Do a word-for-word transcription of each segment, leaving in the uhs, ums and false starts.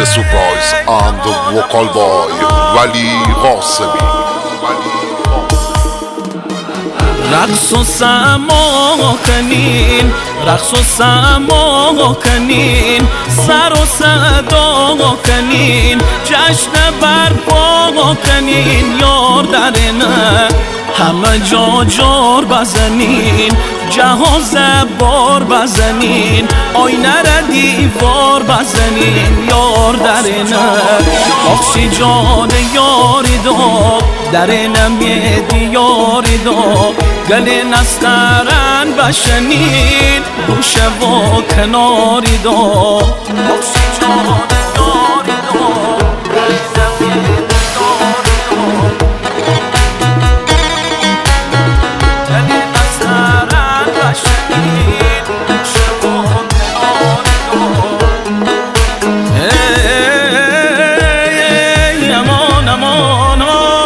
The surprise and the vocal boy ولی قاسمی. رقص و سما کنین، رقص و سما کنین، سر و صدا کنین، جشن برپا کنین، یار درنه همه جا جار بزنین، جهاز بار بزنین، آینه را دیوار بزنین، یار درنه آخشی جان یاری دو درنه میدی یاری دو گل نسترن بشنین گوشه و کناری دو آخشی جان یاری دو درنه میدی یاری دو گل نسترن بشنین گوشه و کناری دو ای امان امان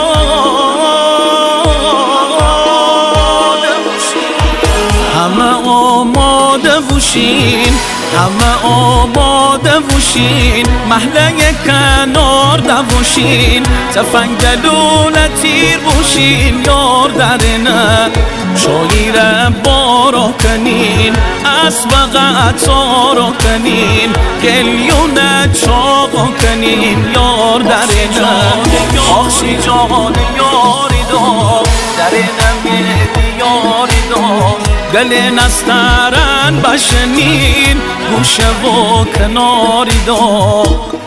همه آماده بوشین، همه آماده بوشین، محله کنار دوشین، تفنگ دلول تیر بوشین، یار درنه شایر بارا کنین، اسب قطارا کنین، گلیون چاقا کنین، یار درنه آخشی جان یاری دو درنه میدی یاری دو گل نسترن بشنین گوشه و کناری دو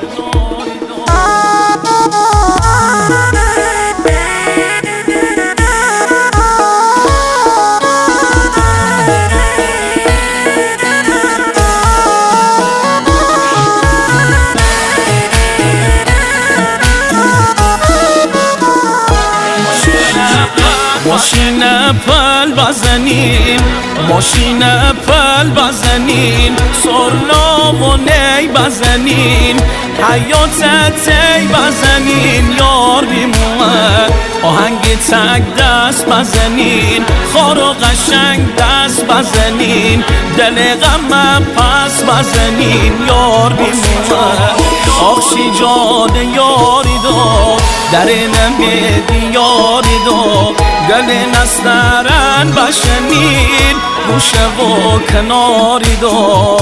ماشین پل بزنین، ماشین پل بزنین، سرنا و نی بزنین، حیات تی بزنین، یار بیمونه آهنگ تک دست بزنین، خار و قشنگ دست بزنین، دل غم پس بزنین، یار بیمونه آخشی جان یاری دو درنه میدی یاری دو گل نسترن بشنین گوشه و کناری دو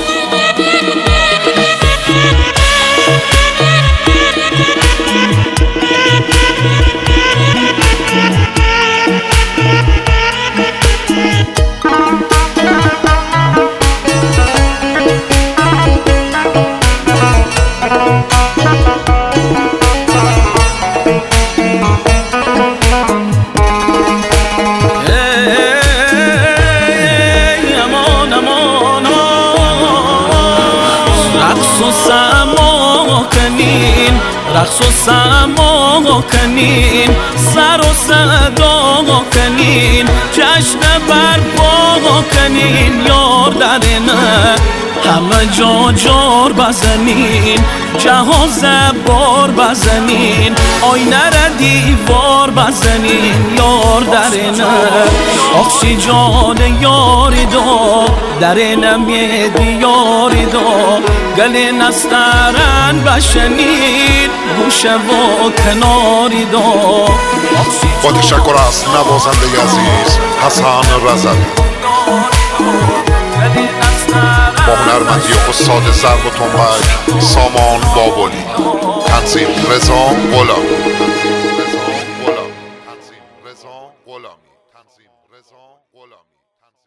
رقص و سما کنین، سر و صدا کنین، جشن برپا کنین، یار درنه همه جا جار بزنین، جهاز بار بزنین، آینه را دیوار بزنین، یار درنه آخشی جان یاری دو درنه میدی یاری دو گل نسترن بشنین گوشه و کناری دو با تشکر از نوازنده عزیز حسن رضوی، با هنرمندی استاد ضرب و تنبک سامان بابلی، تنظیم رضا غلامی، تنظیم رضا غلامی، تنظیم رضا غلامی.